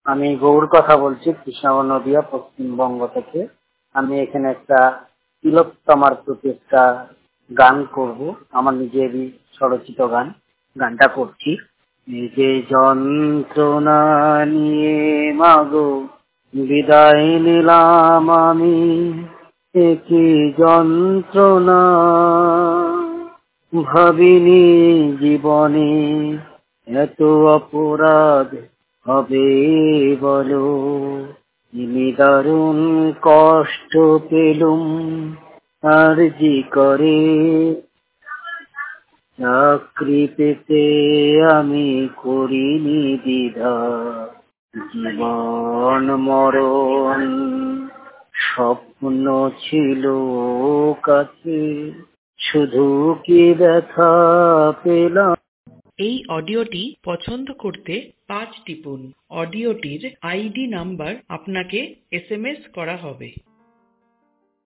আমি গৌর কথা বলছি, কৃষ্ণনগর নদিয়া, পশ্চিমবঙ্গ থেকে। আমি এখানে একটা তিলোত্তমার প্রতি একটা গান করব, আমার নিজেরই স্বরচিত গান। গানটা করছি। এই যে যন্ত্রণা নিয়ে মাগো বিদায় নিলাম আমি, এ কি যন্ত্রণা ভাবিনি জীবনে, এত অপরাধ হবে বলো, আমি দারুণ কষ্ট পেলুম আর জি করে চাকরি পেতে আমি করিনি দ্বিধা, জীবন মরণ স্বপ্ন ছিল কাছে, শুধু কি ব্যথা পেলাম। এই অডিওটি পছন্দ করতে 5 টিপুন। অডিওটির আইডি নাম্বার আপনাকে SMS করা হবে।